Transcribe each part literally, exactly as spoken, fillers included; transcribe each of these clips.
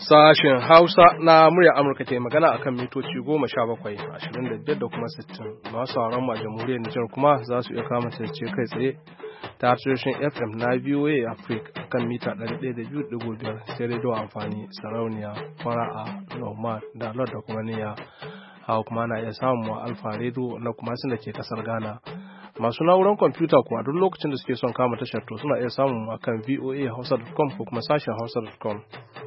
Sashen Hausa na murya Amurka ke magana akan mitoci goma sha bakwai, ashirin da biyar da kuma sittin. Masu sauran mu a jamhuriyar Nijar kuma za su iya kama ce kai tsaye ta tashoshin F M na V O A Africa akan mita ɗari ɗaya da biyu da biyar sai rediyo amfani sarauniya fara'a nomad da lord da kuma niyya. Hawa kuma na iya samun mu alfa rediyo na kuma sun da ke kasar Ghana. Masu na'urar kwamfuta kuwa duk lokacin da suke son kama tashar to suna iya samun mu akan v o a hausa dot com ko kuma sashen hausa dot com.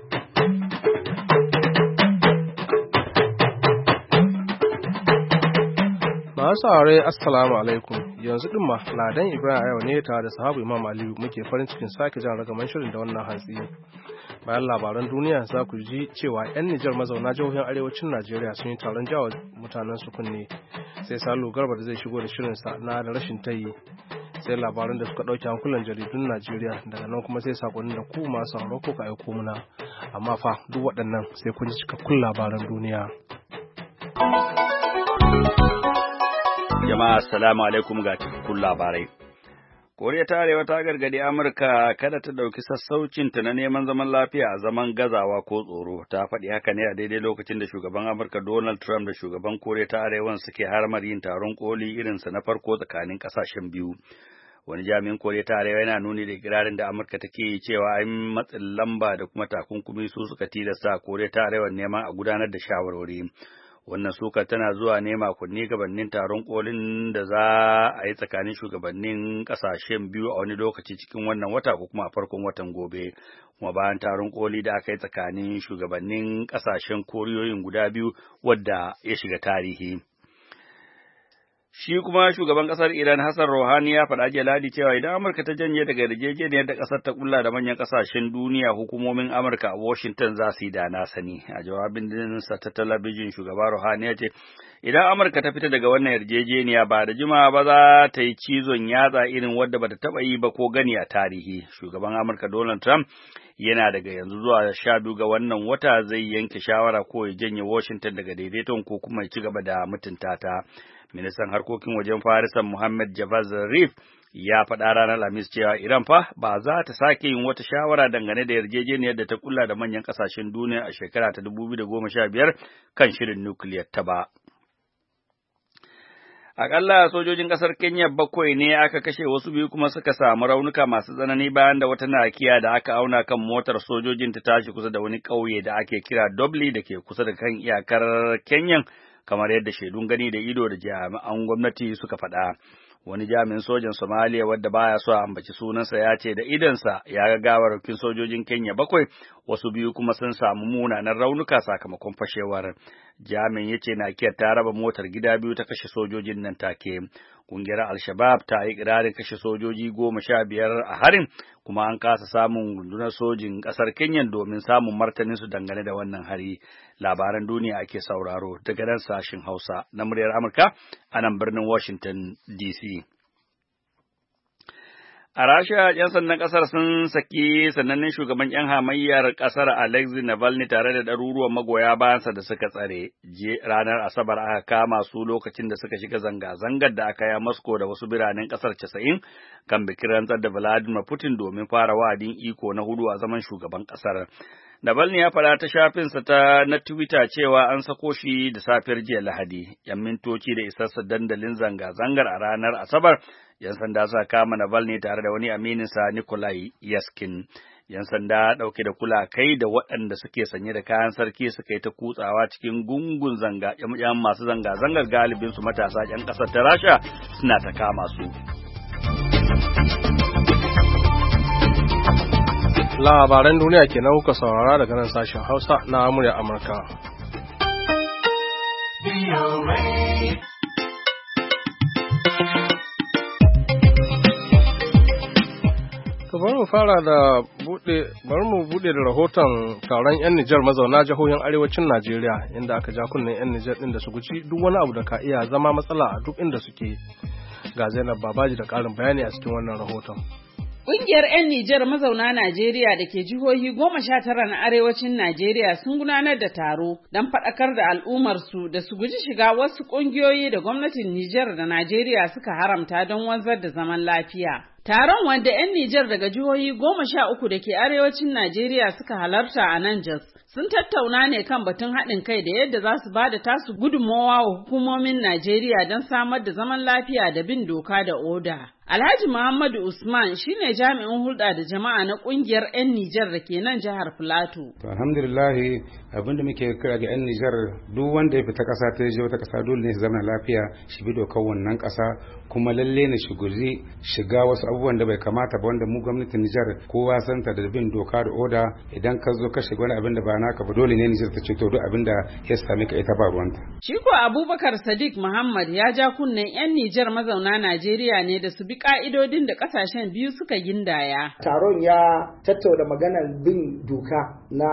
Masu saurare assalamu alaikum, yanzu din ma Ladan Ibrahim yau ne tare da sahabu Imam Aliyu muke farin cikin sake jan ragaman shirin da wannan hantsi. Bayan labaran duniya za ku ji cewa 'yan Nijar mazauna jihohin arewacin Najeriya sun yi taron jawo mutanen su kunne, sai Salo Garba da zai shigo da shirinsa na da rashin tayi, sai labaran da suka ɗauke hankulan jaridun Najeriya, daga nan kuma sai sakonnin da ku masu sauraro ko ka aiko muna. Amma fa duk waɗannan sai kun ji cikakkun labaran duniya. Jama'a assalamu alaikum ga cikakkun labarai. Koriya ta Arewa ta gargadi Amurka kada ta ɗauki sassaucinta na neman zaman lafiya a zaman gazawa ko tsoro. Ta faɗi haka ne a daidai lokacin da shugaban Amurka Donald Trump da shugaban Koriya ta Arewa suke harmar yin taron koli irinsa na farko tsakanin ƙasashen biyu. Wani jami'in Koriya ta Arewa yana nuni da ikirarin da Amurka take cewa an matsin lamba da kuma takunkumi su suka tilasta Koriya ta Arewa neman a gudanar da shawarwari. Wannan suka tana zuwa ne makonni gabanin taron kolin da za a yi tsakanin shugabannin kasashen biyu a wani lokaci cikin wannan wata ko kuma a farkon watan gobe, kuma bayan taron koli da aka yi tsakanin shugabannin kasashen koriyoyin guda biyu wadda ya shiga tarihi. Shi kuma shugaban ƙasar Iran Hassan Rouhani ya faɗa jiya Ladi cewa idan Amurka ta janye daga yarjejeniyar da ƙasar ta kulla da manyan ƙasashen duniya, hukumomin Amurka a Washington za su yi da na sani. A jawabin sa ta talabijin, shugaba Rouhani ya ce idan Amurka ta fita daga wannan yarjejeniya ba da jimawa ba za ta yi cizon yatsa irin wadda bata taɓa yi ba ko gani a tarihi. Shugaban Amurka Donald Trump yana daga yanzu zuwa sha biyu ga wannan wata zai yanke shawara ko ya janye Washington daga daidaiton ko kuma ya ci gaba da mutunta ta. Ministan harkokin wajen Farisan Muhammad Javad Zarif ya faɗa ranar Alhamis cewa Iran fa ba za ta sake yin wata shawara dangane da yarjejeniyar da ta kulla da manyan ƙasashen duniya a shekara ta dubu biyu da goma sha biyar kan shirin nukiliyar ta ba. Aƙalla sojojin ƙasar Kenya bakwai ne aka kashe, wasu biyu kuma suka samu raunuka masu tsanani bayan da wata nakiya da aka auna kan motar sojojin ta tashi kusa da wani ƙauye da ake kira Dobli da ke kusa da kan iyakar Kenyan, kamar yadda shaidun gani da ido da jami'an gwamnati suka faɗa. Wani jami'in sojan Somaliya wadda baya so a ambaci sunansa ya ce da idonsa ya ga gawarwakin sojojin Kenya bakwai, wasu biyu kuma sun samu munanan raunuka sakamakon fashewar. Jami'in ya ce nakiyar ta raba motar gida biyu ta kashe sojojin nan take. Kungiyar Al-Shabaab ta yi ƙirarin kashe sojoji goma sha biyar a harin, kuma an kasa samun rundunar sojin ƙasar Kenya domin samun martanin su dangane da wannan hari. Labaran duniya ake sauraro daga nan sashin Hausa na muryar Amurka a nan birnin Washington D C. A Rasha, ‘yan sandan ƙasar sun saki sanannen shugaban ‘yan hamayyar ƙasar Alexei Navalny tare da ɗaruruwan magoya bayansa da suka tsare. Je ranar Asabar aka kama su lokacin da suka shiga zanga-zangar da aka yi a Moscow da wasu biranen ƙasar casa'in kan bikin rantsar da Vladimir Putin domin fara wa'adin iko na hudu a zaman shugaban ƙasar. Navalny ya faɗa ta shafinsa ta na Twitter cewa an sako shi da safiyar jiya Lahadi, ‘yan mintoci da isarsa dandalin zanga-zangar a ranar Asabar. ‘Yan sanda suka kama Navalny tare da wani amininsa Nikolai Yaskin. ‘Yan sanda ɗauke da kulakai da waɗanda suke sanye da kayan sarki suka yi ta kutsawa cikin gungun zanga ‘yan masu zanga-zangar, galibinsu matasa ‘yan ƙasar ta Rasha, suna ta kama su. Labaran duniya kenan kuka saurara daga nan sashen Hausa na murya Amurka. To bari mu fara da bude bari mu bude da rahoton taron 'yan Nijar mazauna jihohin arewacin Najeriya, inda aka ja kunnen 'yan Nijar din da su guji duk wani abu da ka iya zama matsala a duk inda suke. Ga Zainab Babaji da ƙarin bayani a cikin wannan rahoton. Ƙungiyar 'yan Nijar mazauna Najeriya da ke jihohi goma sha tara na arewacin Najeriya sun gudanar da taro don faɗakar da al'ummarsu da su guji shiga wasu ƙungiyoyi da gwamnatin Nijar da Najeriya suka haramta don wanzar da zaman lafiya. Taron wanda 'yan Nijar daga jihohi goma sha uku da ke arewacin Najeriya suka halarta a nan Jos sun tattauna ne kan batun haɗin kai da yadda za su ba da tasu gudunmawa wa hukumomin Najeriya don samar da zaman lafiya da bin doka da oda. Alhaji Muhammadu Usman shine jami'in hulɗa da jama'a na ƙungiyar 'yan Nijar da ke nan jihar Filato. Alhamdulillah abinda muke kira ga 'yan Nijar duk wanda ya fita ƙasa ta je wata ƙasa dole ne su zama lafiya shi bi dokar wannan ƙasa kuma lalle ne shi guji shiga wasu abubuwan da bai kamata ba wanda mu gwamnatin Nijar kowa santa da bin doka da oda idan ka zo ka shiga wani abin da ba naka ba dole ne Nijar ta ce to duk abin da ya same ka ita ba ruwanta. Shi ko Abubakar Sadiq Muhammad ya ja kunnen 'yan Nijar mazauna Najeriya ne da su bi ka'idodin da kasashen biyu suka gindaya. Taron ya tattauna maganar bin doka na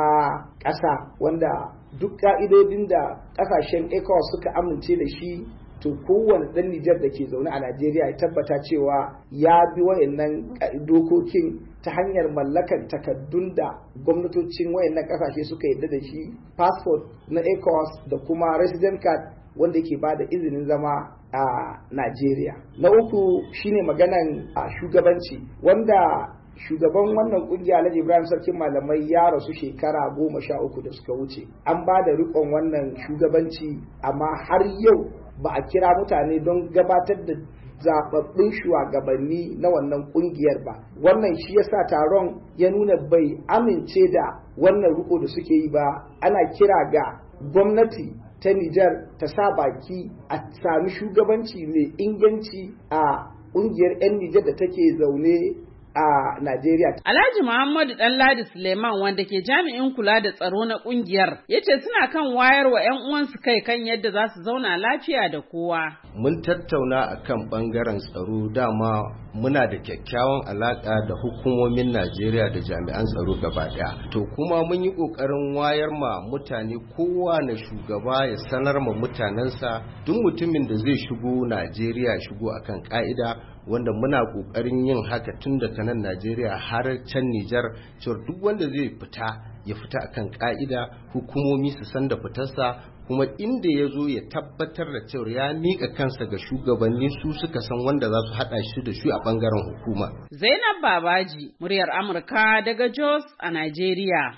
ƙasa wanda duk ka'idodin da kasashen ECOWAS suka amince da shi to kowane ɗan Nijar da ke zaune a Najeriya ya tabbata cewa ya bi wayannan dokokin ta hanyar mallakar takardun da gwamnatocin wayannan ƙasashe suka yarda da shi, passport na ECOWAS da kuma resident card wanda yake ba da izinin zama a Najeriya. Na uku shine maganan a shugabanci wanda shugaban wannan kungiya Alhaji Ibrahim Sarkin Malamai ya rasu shekara goma sha uku da suka wuce. An ba da rikon wannan shugabanci amma har yau ba a kira mutane don gabatar da zababbin shugabanni na wannan kungiyar ba. Wannan shi yasa taron ya nuna bai amince da wannan riko da suke yi ba. Ana kira ga gwamnati ta Nijar ta sa baki a sami shugabanci mai inganci a ƙungiyar 'yan Nijar da take zaune a Najeriya. Alhaji Muhammadu Ɗanladi Suleiman wanda ke jami'in kula da tsaro na ƙungiyar ya ce suna kan wayar wa 'yan uwansu kai kan yadda za su zauna lafiya da kowa. Mun tattauna akan ɓangaren tsaro dama muna da kyakkyawan alaƙa da hukumomin Najeriya da jami'an tsaro gaba ɗaya. To kuma mun yi ƙoƙarin wayar ma mutane kowane shugaba ya sanar ma mutanensa duk mutumin da zai shigo Najeriya shigo akan ƙa'ida wanda muna ƙoƙarin yin haka tun daga nan Najeriya har can Nijar cewa duk wanda zai fita ya fita akan ƙa'ida hukumomi su san da fitarsa kuma inda ya zo ya tabbatar da cewa ya miƙa kansa ga shugabanni su suka san wanda za su haɗa shi da shi a ɓangaren hukuma. Zainab Babaji, muryar Amurka daga Jos a Najeriya.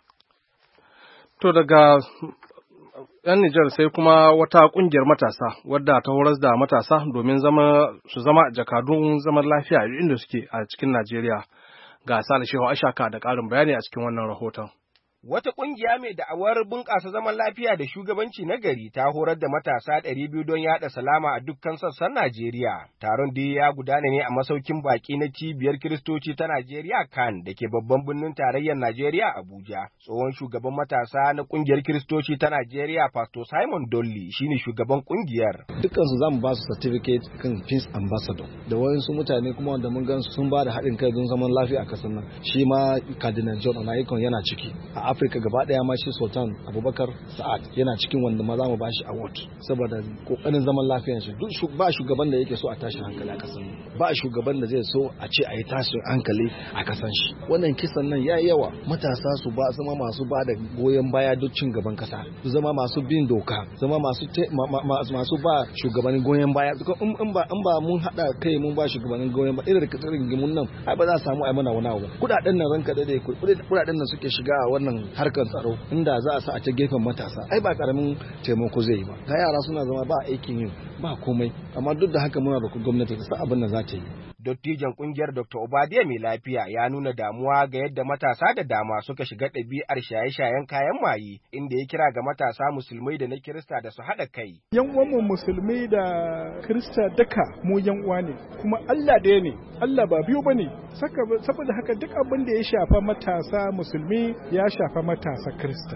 To daga ‘yan Nijar sai kuma wata ƙungiyar matasa wadda ta horas da matasa domin su zama jakadun zaman lafiya inda suke a cikin Najeriya. Ga Sale Shehu Ashaka da ƙarin bayani a cikin wannan rahoton. Wata ƙungiya mai da'awar bunƙasa zaman lafiya da shugabanci na gari ta horar da matasa ɗari biyu don yaɗa salama a dukkan sassan Najeriya. Taron dai ya gudana ne a masaukin baƙi na cibiyar Kiristoci ta Najeriya kan da ke babban birnin tarayyar Najeriya Abuja. Tsohon shugaban matasa na ƙungiyar Kiristoci ta Najeriya Pastor Simon Dolly shine shugaban ƙungiyar. Dukkansu zamu ba su certificate kan Peace Ambassador da wayansu mutane kuma wanda mun gan sun ba da haɗin kai don zaman lafiya a ƙasar nan. Shi ma Cardinal John Onayekon yana ciki. A Afirka gaba daya ma shi Sultan Abubakar Sa'ad yana cikin wanda ma za mu bashi award saboda kokarin zaman lafiyar shi. Duk ba shugaban da yake so a tashi hankali a kasan ba shugaban da zai so a ce a yi tashin hankali a kasan shi. Wannan kisan nan yayi yawa, matasa su ba zama masu ba da goyon baya duk cin gaban kasa, su zama masu bin doka, zama masu masu ba shugabannin goyon baya. In ba in ba mun hada kai mun ba shugabannin goyon baya irin rikicin gimun nan ai ba za a samu ai mana wani abu. Kudaden nan ranka dade kudaden nan suke shiga a wannan harkar tsaro inda za a sa a ta gefen matasa ai ba karamin taimako zai yi ba. Ga yara suna zama ba aikin yin ba komai, amma duk da haka muna roƙon gwamnati ta sa abin da za ta yi. Dottijan kungiyar Doctor Obadiya mai lafiya ya nuna damuwa ga yadda matasa da dama suka shiga ɗabi'ar shaye-shayen kayan maye, inda ya kira ga matasa musulmai da na Kirista da su haɗa kai. Yan uwanmu musulmai da Kirista duka mu yan uwa ne, kuma Allah ɗaya ne, Allah ba biyu bane. Saboda haka duk abin da ya shafa matasa musulmi ya shafa matasa Kirista.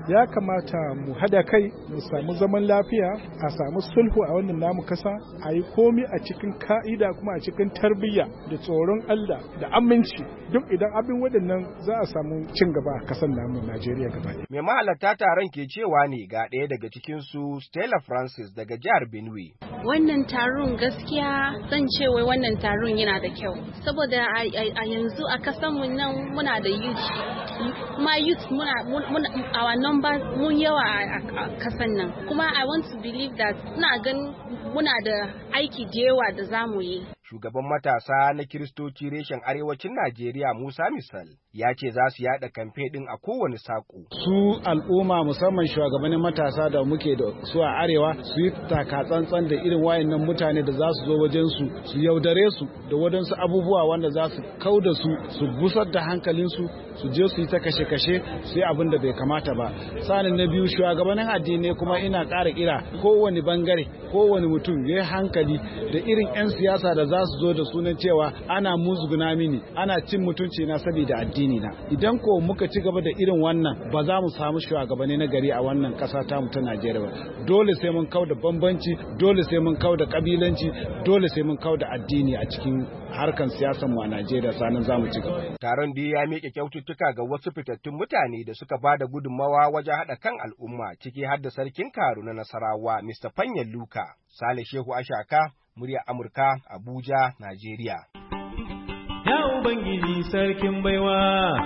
ya kamata mu hada kai mu samu zaman lafiya, a samu sulhu a wannan namu kasa, a yi komi a cikin ka'ida kuma a cikin tarbiyya da tsoron Allah da aminci. Duk idan abin waɗannan za a samu cin gaba a kasar namu Najeriya gaba ɗaya. Mai mahalarta taron ke cewa ne ga ɗaya daga cikin su Stella Francis daga jihar Benue. Wannan taron gaskiya zan ce wai wannan taron yana da kyau saboda a yanzu a kasar mu nan muna da youth kuma youth muna muna our number mun yawa a kasar nan kuma I want to believe that ina ganin muna da aiki da yawa da zamu yi. Shugaban matasa na Kiristoci reshen arewacin Najeriya Musa Misal ya ce za su yada kamfe din a kowane sako. Su al'umma musamman shugabannin matasa da muke da su a arewa su yi taka tsantsan da irin wayannan mutane da za su zo wajen su su yaudare su da wadansu abubuwa wanda za su kauda su su gusar da hankalin su su je su yi ta kashe-kashe su yi abin da bai kamata ba. Sanin na biyu shugabannin addinai kuma ina ƙara kira kowane bangare kowane mutum ya hankali da irin 'yan siyasa da za su zo da sunan cewa ana musguna mini ana cin mutunci na saboda addini na. Idan ko muka ci gaba da irin wannan ba za mu samu shugabanni na gari a wannan ƙasa ta mu ta Najeriya ba. Dole sai mun kauda bambanci, dole sai mun kauda kabilanci, dole sai mun kauda addini a cikin harkan siyasar mu a Najeriya sanan za mu ci gaba. Taron da ya miƙe kyaututtuka ga wasu fitattun mutane da suka bada gudunmawa wajen haɗa kan al'umma ciki har da sarkin Karu na Nasarawa Mister Fanyan Luka. Sale Shehu Ashaka, murya Amurka, Abuja, Najeriya. Ya Ubangiji sarkin baiwa.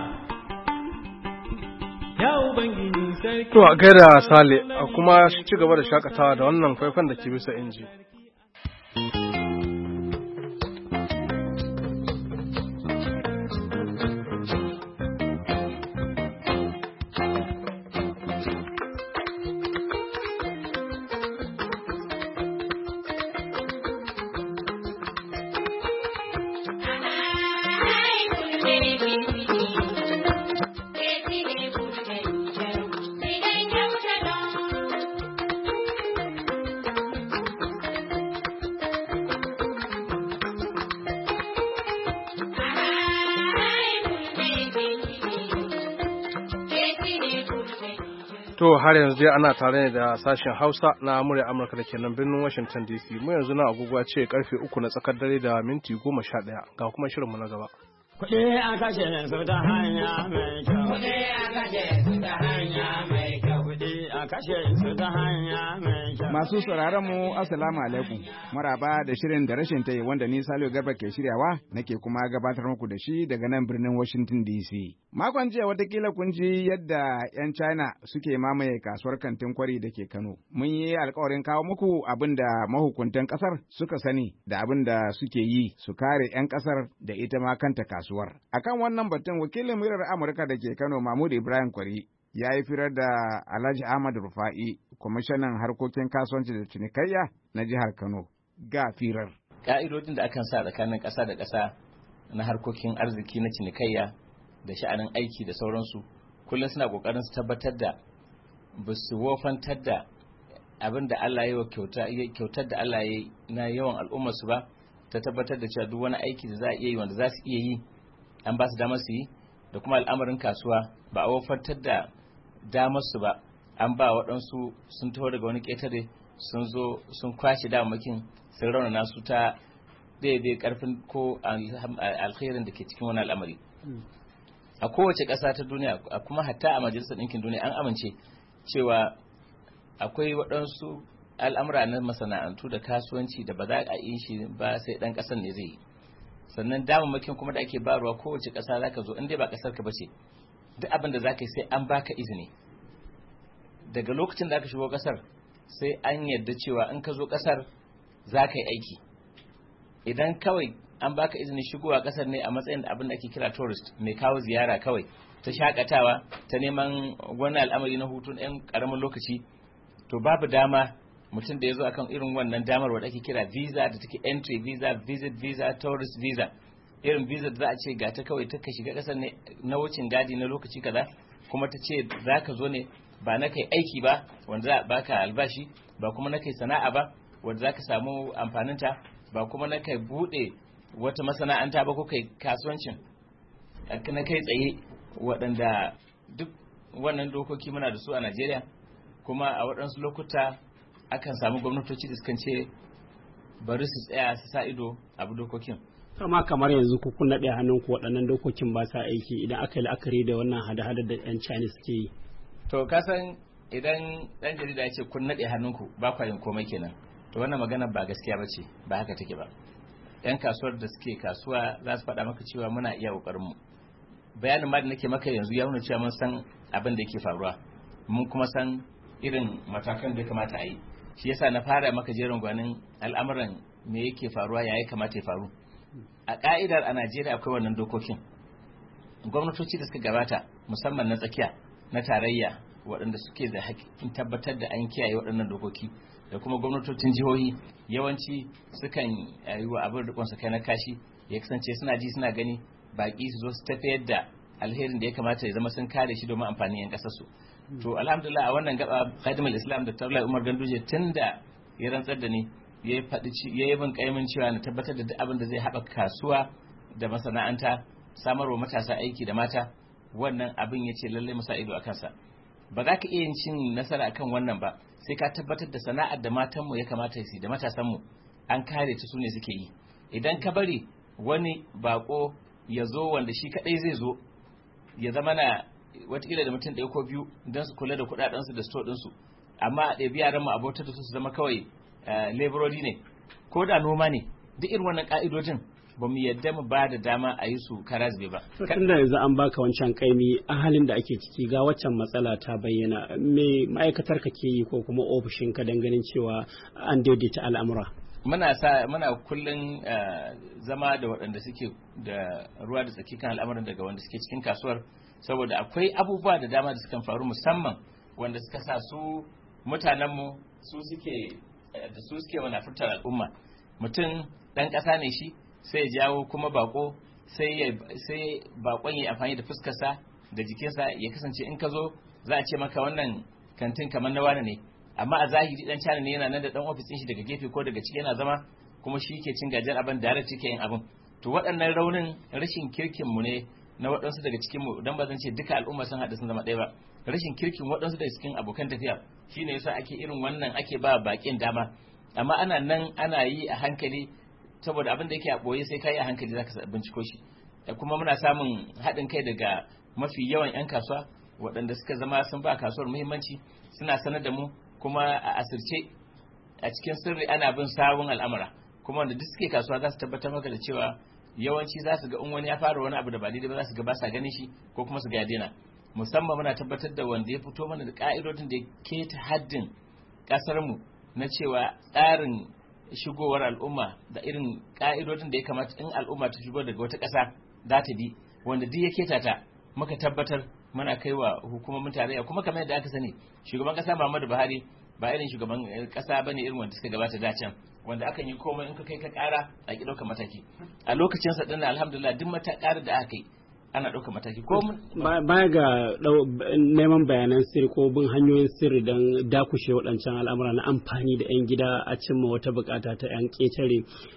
Ya Ubangiji sarkin. To a gaida Sale, a kuma ci gaba da shakatawa da wannan faifan da ke bisa inji. To har yanzu dai ana tare ne da sashen Hausa na murya Amurka da ke nan birnin Washington D C. Mu yanzu na agogo ce karfe uku na tsakar dare da minti goma sha ɗaya ga kuma shirinmu na gaba. Kuɗi a kashe su ta hanya mai kyau. Kuɗi a kashe su ta hanya mai kyau. Kuɗi a kashe su ta hanya mai kyau. Masu sauraron mu assalamu alaikum. Maraba da shirin da rashin tayi wanda ni Salihu Garba ke shiryawa nake kuma gabatar muku da shi daga nan birnin Washington D C. Makon jiya watakila kun ji yadda 'yan China suke mamaye kasuwar kantin kwari da ke Kano. Mun yi alkawarin kawo muku abin da mahukuntan kasar suka sani da abin da suke yi su kare 'yan kasar da ita ma kanta kasuwar. Akan wannan batun wakilin muryar Amurka da ke Kano Mahmud Ibrahim Kwari ya yi firar da Alhaji Ahmad Rufa'i, kwamishinan harkokin kasuwanci da cinikayya na jihar Kano. Ga firar. Ka'idodin da akan sa tsakanin ƙasa da ƙasa na harkokin arziki na cinikayya da sha'anin aiki da sauransu kullum suna ƙoƙarin su tabbatar da ba su wofantar da abin da Allah ya yi kyautar da Allah ya yi na yawan al'ummarsu ba, ta tabbatar da cewa duk wani aiki da za a iya yi wanda za su iya yi an ba su damar su yi, da kuma al'amarin kasuwa ba a wofantar da damar su ba, an ba waɗansu sun taho daga wani ƙetare sun zo sun kwashe damakin sun raunana su ta daidai ƙarfin ko alkhairin da ke cikin wani al'amari. A kowace ƙasa ta duniya kuma hatta a majalisar ɗinkin duniya an amince cewa akwai waɗansu al'amura na masana'antu da kasuwanci da ba za a yi shi ba sai ɗan ƙasar ne zai yi. Sannan damammakin kuma da ake barwa kowace ƙasa za ka zo in dai ba ƙasar ka ba ce duk abin da za ka yi sai an baka izini. Daga lokacin da aka shigo ƙasar sai an yarda cewa in ka zo ƙasar za ka yi aiki. Idan kawai an baka izinin shigowa kasar ne a matsayin abin da ake kira tourist mai kawo ziyara kawai ta shakatawa ta neman wani al'amari na hutu ɗan ƙaramin lokaci, to babu dama mutum da ya zo akan irin wannan damar wadda ake kira visa da take entry visa, visit visa, tourist visa, irin visa da za a ce ga ta kawai ta ka shiga kasar ne na wucin gadi na lokaci kaza, kuma ta ce za ka zo ne ba na kai aiki ba wanda za a baka albashi, ba kuma na kai sana'a ba wanda za ka samu amfaninta, ba kuma na kai buɗe wata masana'anta ba ko kai kasuwancin na kai tsaye waɗanda duk wannan dokoki muna da su a Najeriya, kuma a waɗansu lokuta akan samu gwamnatoci da sukan ce bari su tsaya su sa ido abu dokokin. Amma kamar yanzu ku kun naɗe hannunku waɗannan dokokin ba sa aiki idan aka yi la'akari da wannan hada-hada da 'yan China suke yi. To kasan idan ɗan jarida ya ce kun naɗe hannunku ba kwa yin komai kenan, to wannan magana ba gaskiya ba ce, ba haka take ba. 'Yan kasuwar da suke kasuwa za su faɗa maka cewa muna iya ƙoƙarinmu. Bayanin ma da nake maka yanzu ya nuna cewa mun san abin da yake faruwa, mun kuma san irin matakan da ya kamata a yi. Shi yasa na fara maka jerin gwanin al'amuran me yake faruwa, ya ya kamata ya faru. A ka'idar a Najeriya akwai wannan dokokin. Gwamnatoci da suka gabata musamman na tsakiya na tarayya waɗanda suke da hakkin tabbatar da an kiyaye waɗannan dokoki da kuma gwamnatocin jihohi yawanci sukan yi wa abin rikon su kai na kashi, ya kasance suna ji suna gani baki su zo su tafiyar da alherin da ya kamata ya zama sun kare shi domin amfanin yan kasar su. To alhamdulillah a wannan gaba Khadimul Islam da Taulai Umar Ganduje tunda ya rantsar da ni ya faɗi ya yi bin kaimin cewa na tabbatar da duk abin da zai haɓaka kasuwa da masana'anta, samarwa matasa aiki da mata, wannan abin ya ce lallai musa ido a kansa. Ba za ka iya yin cin nasara akan wannan ba sai ka tabbatar da sana'ar da matanmu ya kamata su da matasanmu an kare ta su ne suke yi. Idan ka bari wani bako ya zo wanda shi kadai zai zo ya zama na watakila da mutum ɗaya ko biyu don su kula da kuɗaɗensu da store ɗinsu, amma a ɗabi yaran mu abotar da su su zama kawai laborori ne ko da noma ne, duk irin wannan ka'idojin ba mu yadda mu ba da dama a yi su karazbe ba. Tun da yanzu an baka wancan kaimi a halin da ake ciki ga waccan matsala ta bayyana, me ma'aikatar ka ke yi ko kuma ofishin ka don ganin cewa an daidaita al'amura? Muna sa muna kullun zama da waɗanda suke da ruwa da tsaki kan al'amuran daga wanda suke cikin kasuwar, saboda akwai abubuwa da dama da sukan faru musamman wanda suka sa su mutanenmu su suke da su suke manafurtar al'umma. Mutum ɗan ƙasa ne shi sai ya jawo kuma bako sai sai bakon ya amfani da fuskarsa da jikinsa ya kasance in ka zo za a ce maka wannan kantin kamar na wani ne, amma a zahiri dan China ne yana nan da dan ofis din shi daga gefe ko daga ciki yana zama kuma shi ke cin gajiyar abin da direct yake yin abin. To waɗannan raunin rashin kirkin mu ne na waɗansu daga cikin mu, dan ba zan ce duka al'umma sun haɗu sun zama ɗaya ba. Rashin kirkin waɗansu daga cikin abokan tafiya shine yasa ake irin wannan ake ba bakin dama, amma ana nan ana yi a hankali saboda abin da yake a ɓoye sai kai a hankali zaka binciko shi. Kuma muna samun haɗin kai daga mafi yawan 'yan kasuwa waɗanda suka zama sun ba kasuwar muhimmanci, suna sanar da mu kuma a asirce a cikin sirri ana bin sabon al'amura, kuma wanda duk suke kasuwa za su tabbatar maka da cewa yawanci za su ga in wani ya fara wani abu da ba daidai ba za su ga ba sa ganin shi ko kuma su ga ya daina. Musamman muna tabbatar da wanda ya fito mana da ka'idodin da ya keta haddin ƙasarmu na cewa tsarin shigowar al'umma da irin ka'idodin da ya kamata in al'umma ta shigo daga wata ƙasa za ta bi, wanda duk ya keta ta muka tabbatar muna kai wa hukumomin tarayya. Kuma kamar yadda aka sani shugaban ƙasa Muhammadu Buhari ba irin shugaban ƙasa bane irin wanda suka gabata da can, wanda akan yi komai in ka kai ka ƙara a ki ɗaukar mataki. A lokacin sa dinnan alhamdulillah duk mata ƙara da aka yi ana ɗaukar mataki. Ko baya ga neman bayanan sirri ko bin hanyoyin sirri don dakushe waɗancan al'amura na amfani da 'yan gida a cimma wata bukata ta 'yan ƙetare,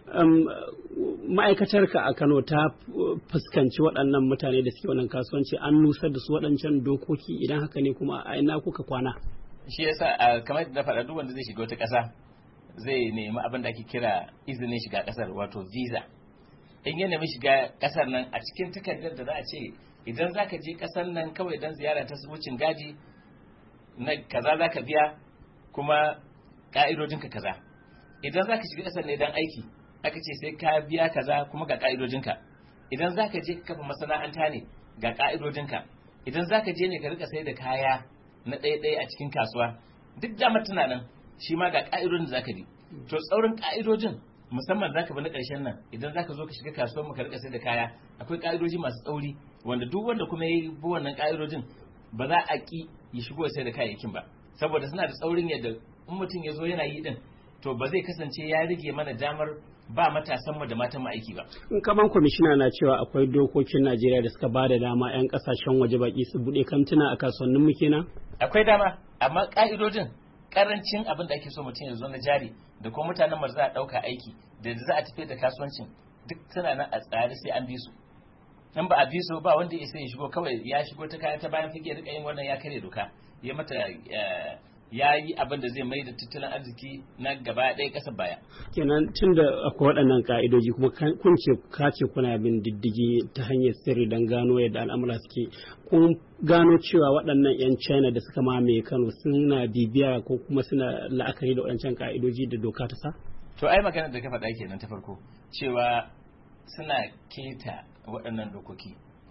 ma'aikatarka a Kano ta fuskanci waɗannan mutane da suke wannan kasuwanci, an nusar da su waɗancan dokoki, idan haka ne kuma a ina kuka kwana? Shi yasa kamar da faɗa duk wanda zai shiga wata ƙasa zai nemi abin da ake kira izinin shiga ƙasar, wato visa. In ya nemi shiga kasar nan a cikin takardar da za a ce idan za ka je kasar nan kawai don ziyara ta wucin gadi na kaza za ka biya kuma ka'idojinka kaza. Idan za ka shiga kasar ne don aiki aka ce sai ka biya kaza kuma ga ka'idojinka. Idan za ka je ka kafa masana'anta ne ga ka'idojinka. Idan za ka je ne ka rika sai da kaya na ɗaya-ɗaya a cikin kasuwa duk damar tana nan shi ma ga ka'idojin da za ka bi. To tsaurin ka'idojin musamman zaka bi na ƙarshen nan idan zaka zo ka shiga kasuwar mu ka rika sai da kaya akwai ka'idoji masu tsauri wanda duk wanda kuma yayi bi wannan ka'idojin ba za a ki ya shigo sai da kayayyakin ba, saboda suna da tsaurin yadda in mutum ya zo yana yi din to ba zai kasance ya rage mana damar ba matasan mu da matan mu aiki ba. In kaman kwamishina na cewa akwai dokokin Najeriya da suka bada dama 'yan kasashen waje baki su bude kantuna a kasuwannin mu kenan? Akwai dama amma ka'idojin karancin abin da ake so mutum ya zo na jari da kuma mutanen mu za a dauka aiki da za a tafi da kasuwancin duk suna nan a tsare sai an bi su. in ba a bi su ba wanda ya sai ya shigo kawai ya shigo ta kayan ta bayan fage rika yin wannan ya kare doka ya mata ya yi abin da zai mai da tattalin arziki na gaba ɗaya ƙasar baya. Kenan tun da akwai waɗannan ƙa'idoji kuma kun ce ka ce kuna bin diddigi ta hanyar sirri don gano yadda al'amura suke, kun gano cewa waɗannan 'yan China da suka mamaye Kano suna bibiya ko kuma suna la'akari da waɗancan ƙa'idoji da doka ta sa? To ai maganar da ka faɗa kenan ta farko cewa suna keta waɗannan dokoki.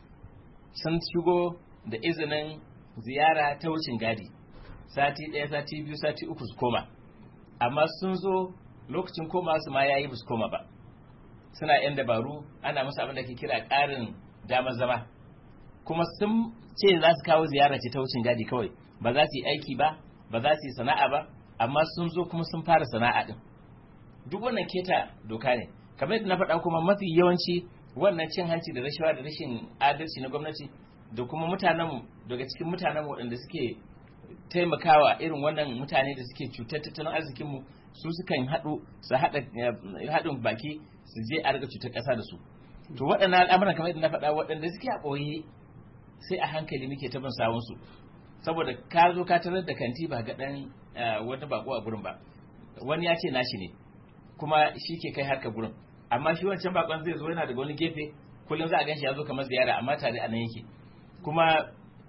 Sun shigo da izinin ziyara ta wucin gadi. Sati ɗaya, sati biyu, sati uku su koma. Amma sun zo lokacin koma su ma yayi ba su koma ba. Suna yan dabaru, ana musu abin da ke kira ƙarin damar zama. Kuma sun ce za su kawo ziyara ce ta wucin gadi kawai. Ba za su yi aiki ba, ba za su yi sana'a ba, amma sun zo kuma sun fara sana'a din. Duk wannan keta doka ne. Kamar yadda na faɗa kuma mafi yawanci wannan cin hanci da rashawa da rashin adalci na gwamnati da kuma mutanenmu daga cikin mutanenmu waɗanda suke taimakawa irin wannan mutane da suke cutar tattalin arzikinmu su sukan haɗu su haɗa haɗin baki su je a riga cutar ƙasa da su. To waɗannan al'amuran kamar yadda na faɗa waɗanda suke a ɓoye sai a hankali muke ta bin sawunsu saboda ka zo ka tarar da kanti ba ga ɗan wata bako a gurin ba wani ya ce nashi ne kuma shi ke kai harka gurin amma shi wancan bakon zai zo yana daga wani gefe kullum za a gan shi ya zo kamar ziyara amma tare a nan yake kuma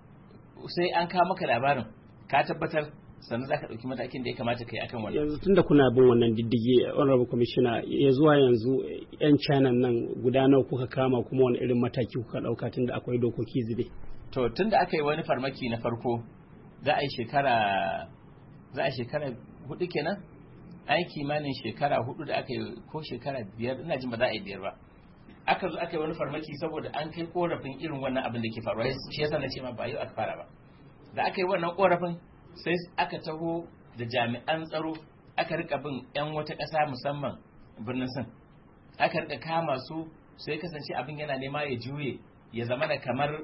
sai an kawo maka labarin ka tabbatar sannan za ka ɗauki matakin da ya kamata ka yi akan wannan. Yanzu tunda kuna bin wannan diddigi honorable commissioner ya zuwa yanzu yan China nan guda nawa kuka kama kuma wani irin mataki kuka ɗauka tunda akwai dokoki zube. To tunda aka yi wani farmaki na farko za a yi shekara za a shekara hudu kenan an yi kimanin shekara hudu da aka yi ko shekara biyar ina jin ba za a yi biyar ba. Aka zo aka yi wani farmaki saboda an kai korafin irin wannan abin da ke faruwa shi yasa na ce ma ba yau aka fara ba. Da aka yi wannan korafin sai aka taho da jami'an tsaro aka rika bin 'yan wata ƙasa musamman birnin Sin aka rika kama su sai kasance abin yana nema ya juye ya zama da kamar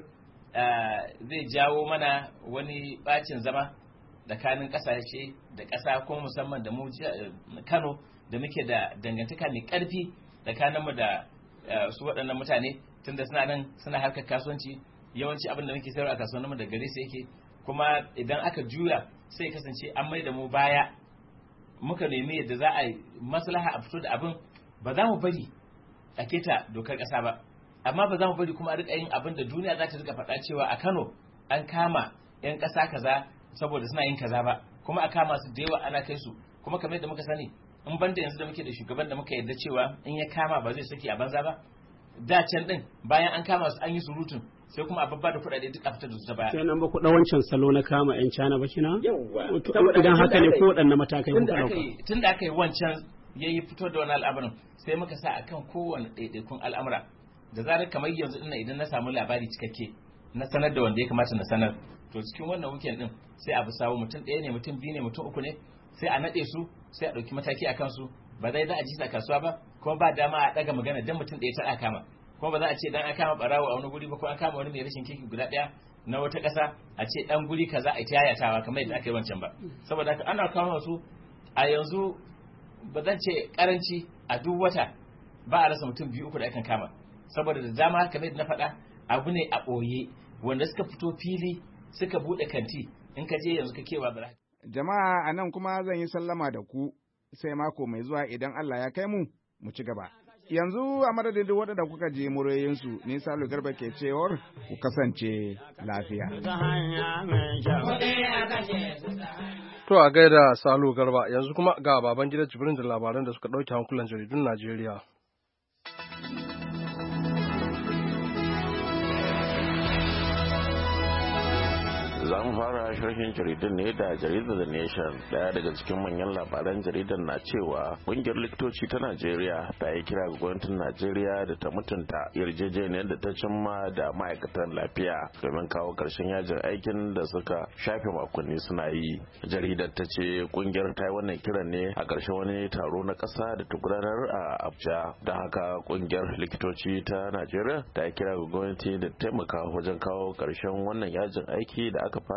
zai jawo mana wani bacin zama tsakanin ƙasashe da ƙasa ko musamman da mu Kano da muke da dangantaka mai ƙarfi tsakaninmu da su waɗannan mutane tunda suna nan suna harkar kasuwanci yawanci abin da muke sayarwa a kasuwanninmu da gare su yake kuma idan aka juya sai kasance an mai da mu baya muka nemi yadda za a yi maslaha a fito da abin ba za mu bari a keta dokar ƙasa ba amma ba za mu bari kuma a rika yin abin da duniya za ta rika faɗa cewa a Kano an kama 'yan ƙasa kaza saboda suna yin kaza ba kuma a kama su da yawa ana kai su kuma kamar yadda muka sani in banda yanzu da muke da shugaban da muka yarda cewa in ya kama ba zai saki a banza ba da can din bayan an kama su an yi surutun sai kuma a babba da kuɗaɗe duk a fitar da su ta baya. Sai nan ba ku ɗau wancan salo na kama 'yan China ba kina? Yawwa. Idan haka ne ko waɗanne matakai kuka ɗauka? Tun da aka yi wancan ya yi fito da wani al'amarin sai muka sa akan kowane ɗaiɗaikun al'amura da zarar kamar yanzu ina idan na samu labari cikakke na sanar da wanda ya kamata na sanar to cikin wannan weekend din sai a bi sawo mutum ɗaya ne mutum biyu ne mutum uku ne sai a naɗe su sai a ɗauki mataki a kansu ba zai za a ji a kasuwa ba kuma ba dama a ɗaga magana dan mutum ɗaya ta kama kuma ba za a ce dan an kama barawo a wani guri ba ko an kama wani mai rashin kirki guda ɗaya na wata ƙasa a ce dan guri kaza a ta yayatawa kamar yadda aka yi wancan ba saboda haka ana kama su a yanzu ba zan ce karanci a duk wata ba a rasa mutum biyu uku da akan kama saboda da dama kamar yadda na faɗa abu ne a ɓoye wanda suka fito fili suka buɗe kanti in ka je yanzu ka kewa bara. Jama'a a nan kuma zan yi sallama da ku sai mako mai zuwa idan Allah ya kai mu mu ci gaba. Yanzu a madadin duk waɗanda kuka je murayensu ne Salo Garba ke cewar ku kasance lafiya. To a gaida Salo Garba yanzu kuma ga baban gidan Jibrin da labaran da suka ɗauke hankulan jaridun Najeriya. za mu fara sharhin jaridar ne da jaridar The Nation. Daya daga cikin manyan labaran jaridar na cewa kungiyar likitoci ta Najeriya ta yi kira ga gwamnatin Najeriya da ta mutunta yarjejeniyar da ta cimma da ma'aikatan lafiya domin kawo karshen yajin aikin da suka shafe makonni suna yi. Jaridar ta ce kungiyar ta yi wannan kiran ne a ƙarshen wani taro na ƙasa da ta gudanar a Abuja. Don haka kungiyar likitoci ta Najeriya ta yi kira ga gwamnati da taimaka wajen kawo karshen wannan yajin aiki da aka fara tun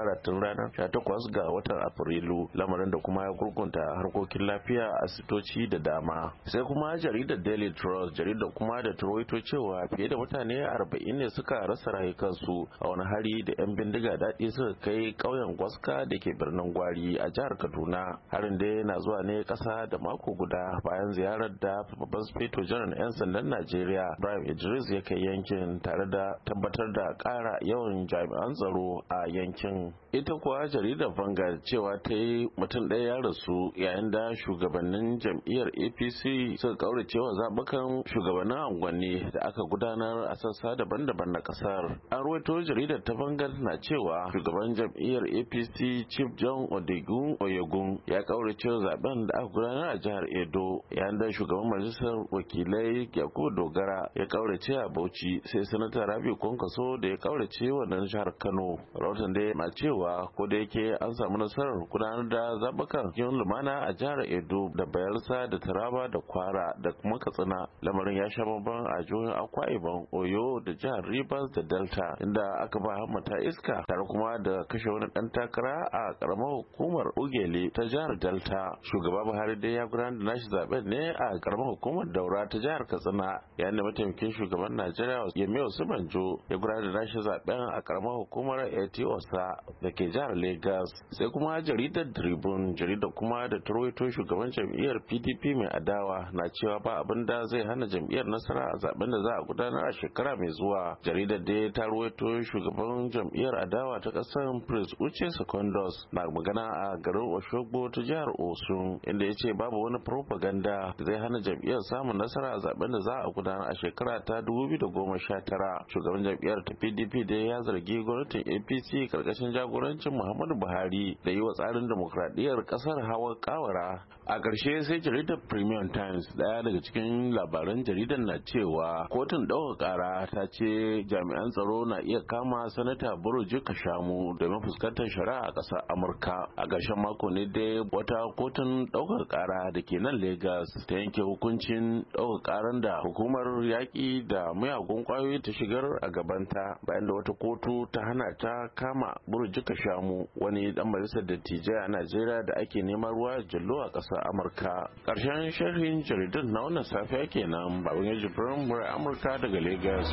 ranar sha takwas ga watan Afrilu, lamarin da kuma ya gurgunta harkokin lafiya a asibitoci da dama. Sai kuma jaridar Daily Trust, jaridar kuma da rawaito cewa fiye da mutane arba'in ne suka rasa rayukansu a wani hari da 'yan bindiga daɗi suka kai ƙauyen Gwaska da ke birnin Gwari a jihar Kaduna. Harin dai na zuwa ne ƙasa da mako guda bayan ziyarar da babban Sufeto Janar 'yan sandan Najeriya Ibrahim Idris ya kai yankin tare da tabbatar da ƙara yawan jami'an tsaro a yankin. Ita kuwa jaridar Vanguard cewa ta yi mutum ɗaya ya rasu yayin da shugabannin jam'iyyar A P C suka kaurace wa zaɓukan shugabannin unguwanni da aka gudanar a sassa daban-daban na ƙasar. An ruwaito jaridar ta Vanguard na cewa shugaban jam'iyyar A P C Chief John Odigun Oyegun ya kaurace wa zaben da aka gudanar a jihar Edo, yayin da shugaban majalisar wakilai Yakubu Dogara ya kaurace a Bauchi, sai sanata Rabi Kwankwaso da ya kaurace wannan jihar Kano. Rahoton dai na cewa ko da yake an samu nasarar gudanar da zabukan yin lumana a jihar Edo da Bayelsa da Taraba da Kwara da kuma Katsina, lamarin ya sha bamban a jihohin Akwa Ibom, Oyo da jihar Rivers da Delta, inda aka ba hammata iska tare kuma da kashe wani dan takara a karamar hukumar Ugele ta jihar Delta. Shugaba Buhari dai ya gudanar da nashi zaben ne a karamar hukumar Daura ta jihar Katsina, yayin da mataimakin shugaban Najeriya Yemi Osibanjo ya gudanar da nashi zaben a karamar hukumar Etiosa da ke jihar Lagos. Sai kuma jaridar Tribune, jaridar kuma da tarwaito shugaban jam'iyyar P D P mai adawa na cewa ba abin da zai hana jam'iyyar nasara a zaben da za a gudanar a shekara mai zuwa. Jaridar da ta rawaito shugaban jam'iyyar adawa ta kasar Prince Uche Secondos na magana a garin Oshogbo ta jihar Osun, inda ya ce babu wani propaganda da zai hana jam'iyyar samun nasara a zaben da za a gudanar a shekara ta dubu biyu da goma sha tara. Shugaban jam'iyyar ta P D P da ya zargi gwamnatin A P C karkashin jagorancin Muhammadu Buhari da yi wa tsarin demokradiyyar kasar hawa kawara. A ƙarshe sai jaridar Premium Times, daya daga cikin labaran jaridar na cewa kotun ɗaukar ƙara ta ce jami'an tsaro na iya kama sanata Buruji Kashamu domin fuskantar shari'a a ƙasar Amurka. A ƙarshen mako ne dai wata kotun ɗaukar ƙara da ke nan Lagos ta yanke hukuncin ɗaukar ƙaran da hukumar yaƙi da miyagun ƙwayoyi ta shigar a gabanta bayan da wata kotu ta hana ta kama Buruji Kashamu, wani ɗan majalisar dattijai a Najeriya da ake neman ruwa jallo a ƙasar Amurka. Ƙarshen sharhin jaridun na wannan safiya kenan, babban yaji Birnin Murai Amurka daga Lagos.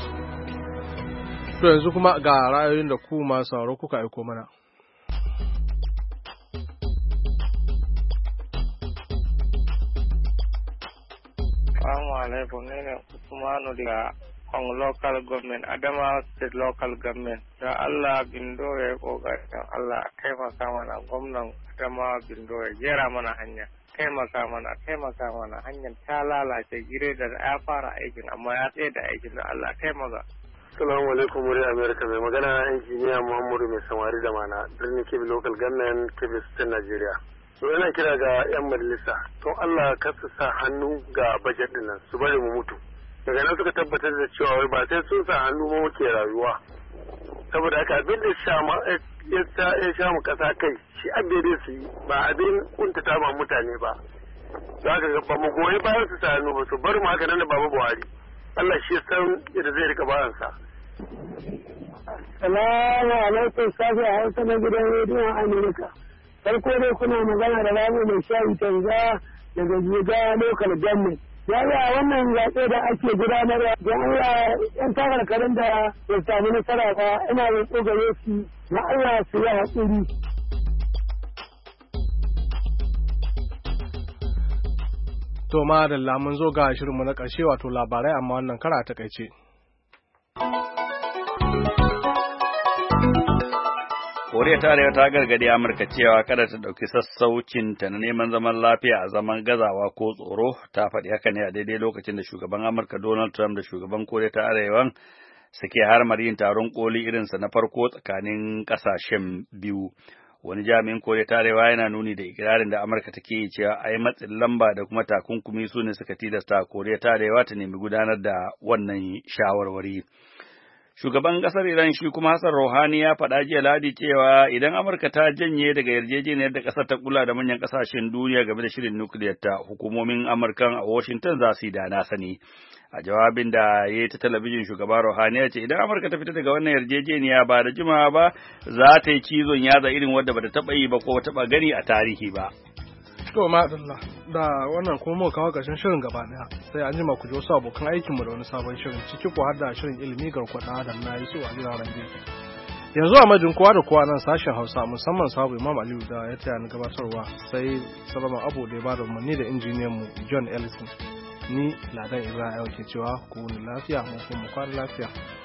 To yanzu kuma ga ra'ayoyin da ku masu sauraro kuka aiko mana. Assalamu alaikum, ne ne Usmanu daga on local government, Adamawa state local government. Da Allah Bindo ya yi ƙoƙari, don Allah taimaka mana gwamnan Adamawa Bindo ya jera mana hanya. Taimaka mana, taimaka mana, hanyar ta lalace, gire da ya fara aikin amma ya tsaye da aikin, da Allah taimaka. Assalamu alaikum, muri Amerika, mai magana injiniya Muhammadu mai samari da mana birnin Kebbi local government, Kebbi state Nigeria. To yana kira ga 'yan majalisa, to Allah kar su sa hannu ga bajet din nan, su bari mu mutu. Daga nan suka tabbatar da cewa wai ba sai sun sa hannu ba muke rayuwa. Saboda haka abin da ya sha mu kasa kai shi abin su yi ba abin kuntata ma mutane ba. Za ka ba mu goyi bayan su sa hannu ba, su bar mu haka nan da Baba Buhari. Allah shi san yadda zai rika bayansa. Salamu alaikum, safi a Hausa na gidan rediyon Amerika. Farko dai kuna magana da Rabi mai shayi Tanza daga Jiga local government. Yaya wannan zaɓe da ake gudanarwa don Allah ‘yan takarkarin da ya sami nasara ba, ina da tsogare su na Allah su yi haƙuri. To ma da lamun zo ga shirinmu na ƙarshe wato labarai amma wannan kara ta takaice. Koriya ta Arewa ta gargadi Amurka cewa kada ta ɗauki sassaucinta na neman zaman lafiya a zaman gazawa ko tsoro. Ta faɗi haka ne a daidai lokacin da shugaban Amurka Donald Trump da shugaban Koriya ta Arewa suke harmar yin taron koli irinsa na farko tsakanin ƙasashen biyu. Wani jami'in Koriya ta Arewa yana nuni da ikirarin da Amurka take yi cewa ai matsin lamba da kuma takunkumi su ne suka tilasta Koriya ta Arewa ta nemi gudanar da wannan shawarwari. Shugaban ƙasar Iran shi kuma Hassan Rouhani ya faɗa jiya Ladi cewa idan Amurka ta janye daga yarjejeniyar da ƙasar ta kula da manyan ƙasashen duniya game da shirin nukiliyar ta, hukumomin Amurkan a Washington za su yi da na sani. A jawabin da ya yi ta talabijin, shugaba Rouhani ya ce idan Amurka ta fita daga wannan yarjejeniya ba da jimawa ba za ta yi cizon yaza irin wadda bata taɓa yi ba ko taɓa gani a tarihi ba. To madalla da wannan kuma muka kawo ƙarshen shirin gaba ɗaya, sai an jima ku ji wasu abokan aikinmu da wani sabon shirin, ciki ko har da shirin ilimi garkuwar ɗan adam na yi su a gidan range. Yanzu a majin kowa da kowa nan sashen Hausa, musamman sabu Imam Aliyu da ya taya ni gabatarwa, sai Salaman Abu da ya bada umarni da injiniyan mu John Ellison. Ni Ladan Ibrahim ke cewa ku wuni lafiya mu kuma kwana lafiya.